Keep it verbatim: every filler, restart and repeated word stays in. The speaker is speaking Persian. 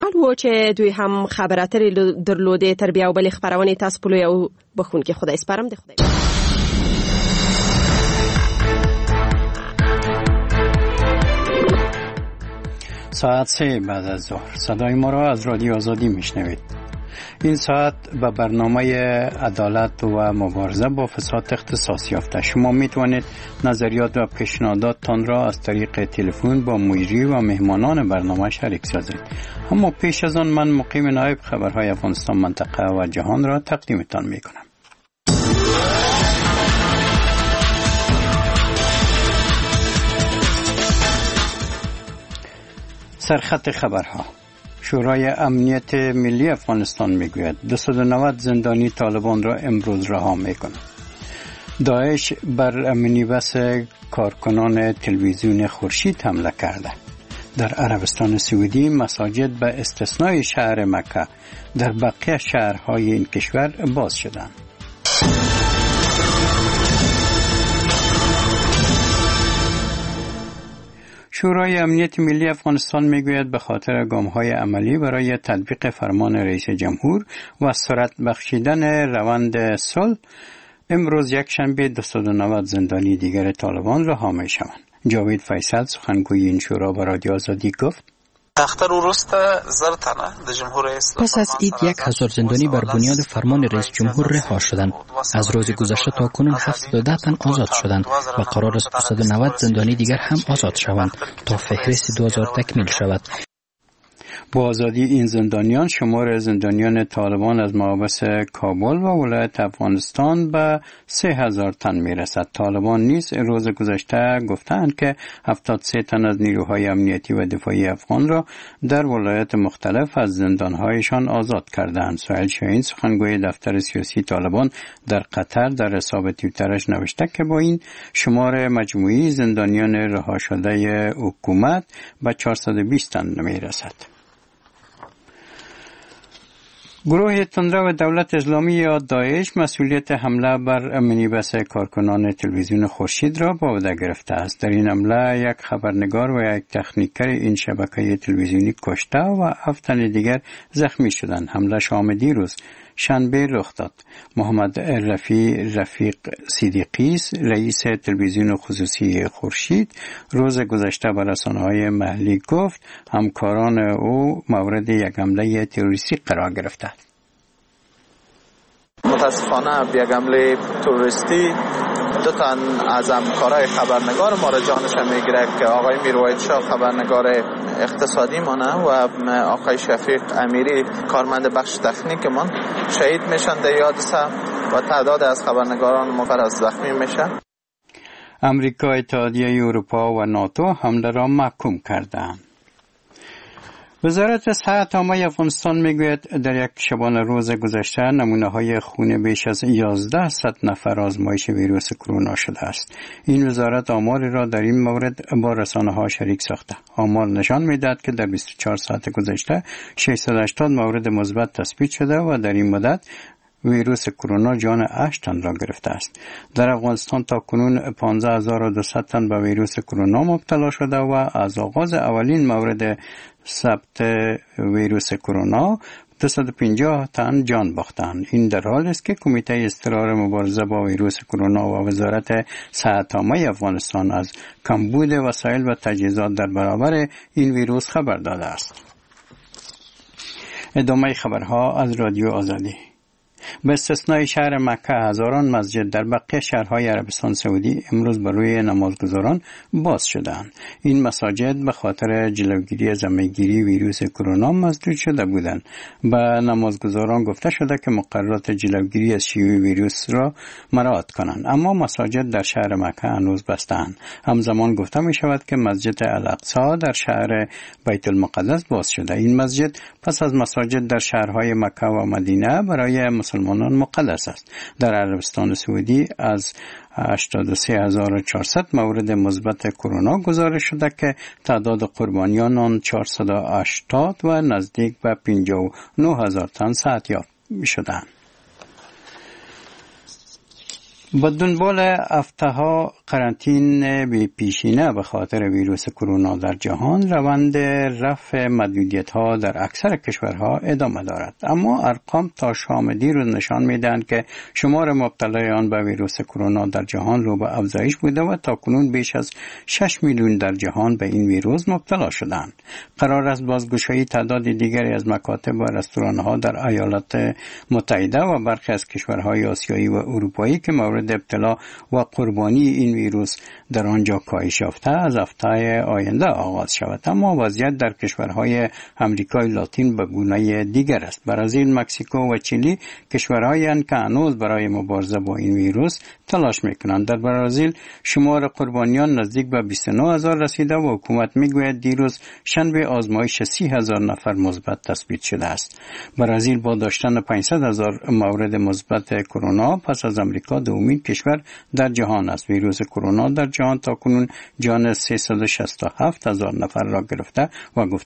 الو چې دوی هم خبراتری درلوده تر بیا وبلی خبرونه تاسو په یو بخون کې خدای سپارم ده خدای. ساعت سه بعد از ظهر صدای ما را از رادیو آزادی میشنوید. این ساعت به برنامه عدالت و مبارزه با فساد اختصاص یافته. شما میتوانید نظریات و پیشنهاداتتان را از طریق تلفن با مجری و مهمانان برنامه شریک سازید. اما پیش از آن من مقیم نایب خبرهای افغانستان منطقه و جهان را تقدیمتان میکنم. سرخط خبرها. شورای امنیت ملی افغانستان میگوید دویست و نود زندانی طالبان را امروز رها میکنند. داعش بر مینیبس کارکنان تلویزیون خورشید حمله کرده. در عربستان سعودی مساجد به استثنای شهر مکه در بقیه شهرهای این کشور باز شدند. شورای امنیت ملی افغانستان میگوید به خاطر گام‌های عملی برای تطبیق فرمان رئیس جمهور و سرعت بخشیدن روند صلح امروز یک شنبه دویست و نود زندانی دیگر طالبان رها میشوند. جاوید فیصل سخنگوی این شورا به رادیو آزادی گفت پس از عید یک هزار زندانی بر بنیاد فرمان رئیس جمهور رها شدند. از روز گذشته تا کنون هفتاد و ده تن آزاد شدند و قرار است دویست و نود زندانی دیگر هم آزاد شوند تا فهرست دو هزار تکمیل شود. با آزادی این زندانیان شمار زندانیان طالبان از محابس کابل و ولایت افغانستان به سه هزار تن میرسد. طالبان نیز روز گذشته گفتند که هفتاد و سه تن از نیروهای امنیتی و دفاعی افغان را در ولایت مختلف از زندانهایشان آزاد کردند. سهیل شاهین سخنگوی دفتر سیاسی طالبان در قطر در حساب توییترش نوشته که با این شمار مجموعی زندانیان رها شده حکومت به چهارصد و بیست تن میرسد. گروه تندرو و دولت اسلامی یا داعش مسئولیت حمله بر مینیبس کارکنان تلویزیون خورشید را به عهده گرفته است. در این حمله یک خبرنگار و یک تکنیکر این شبکه تلویزیونی کشته و هفت تن دیگر زخمی شدند. حمله شام دیروز شنبه رخ داد. محمد رفیع رفیق صدیقی رئیس تلویزیون خصوصی خورشید روز گذشته به رسانه‌های محلی گفت همکاران او مورد یک حمله تروریستی قرار گرفتند. متاسفانه یک حمله تروریستی دو تن از همکارای خبرنگار ما را جانش میگیره که آقای میروید شاه خبرنگار اقتصادی مانه و آقای شفیق امیری کارمند بخش تکنیک من شهید میشن در حادثه و تعداد از خبرنگاران ما از زخمی میشن. امریکا، اتحادیه اروپا و ناتو حمله را محکوم کردند. وزارت صحت عامه افغانستان میگوید در یک شبانه روز گذشته نمونه‌های خون بیش از یازده صد نفر آزمایش ویروس کرونا شده است. این وزارت آماری را در این مورد با رسانه‌ها شریک ساخته. آمار نشان می‌دهد که در بیست و چهار ساعت گذشته ششصد و هشتاد مورد مثبت تثبیت شده و در این مدت ویروس کرونا جان هشت تن را گرفته است. در افغانستان تا کنون پانزده هزار و دویست تن به ویروس کرونا مبتلا شده و از آغاز اولین مورد ثبت ویروس کرونا دویست و پنجاه تن جان باختند. این در حالی است که کمیته اضطرار مبارزه با ویروس کرونا و وزارت صحت عامه افغانستان از کمبود وسایل و تجهیزات در برابر این ویروس خبر داده است. ادامه خبرها از رادیو آزادی. به استثنای شهر مکه هزاران مسجد در بقیه شهرهای عربستان سعودی امروز بر روی نمازگزاران باز شدند. این مساجد به خاطر جلوگیری از همه‌گیری ویروس کرونا مسدود شده بودند. به نمازگزاران گفته شده که مقررات جلوگیری از شیوع ویروس را مراعات کنند، اما مساجد در شهر مکه هنوز بسته‌اند. همزمان گفته می شود که مسجد الاقصی در شهر بیت المقدس باز شده. این مسجد پس از مساجد در شهرهای مکه و مدینه برای مسلمانان مقدس است. در عربستان سعودی از هشتاد و سه هزار و چهارصد مورد مثبت کرونا گزارش شده که تعداد قربانیان آن چهارصد و هشتاد و نزدیک به پنجاه و نه هزار تن صحتیاب شدند. با دنبال هفته‌ها قرنطین بی پیشینه به خاطر ویروس کرونا در جهان، روند رفع محدودیت‌ها در اکثر کشورها ادامه دارد. اما ارقام تا شام دیروز نشان می‌دهند که شمار مبتلایان به ویروس کرونا در جهان رو به افزایش بوده و تاکنون بیش از شش میلیون در جهان به این ویروس مبتلا شدند. قرار است بازگشایی تعداد دیگری از مکاتب و رستوران‌ها در ایالات متحده و برخی از کشورهای آسیایی و اروپایی که مورد ابتلا و قربانی این ویروس در آنجا کاهش یافته از هفته آینده آغاز شود. اما وضعیت در کشورهای امریکای لاتین به گونه دیگر است. برزیل، مکزیکو و چیلی کشورهایی هستند که هنوز برای مبارزه با این ویروس تلاش میکنند. در برزیل شمار قربانیان نزدیک به بیست و نه هزار رسیده و حکومت میگوید دیروز شنبه آزمایش سی هزار نفر مثبت تثبیت شده است. برزیل با داشتن پانصد هزار مورد مثبت کرونا پس از امریکا دومین کشور در جهان است. ویروس کرونا در جهان تاکنون جان سیصد و شصت و هفت هزار نفر را گرفته و گفت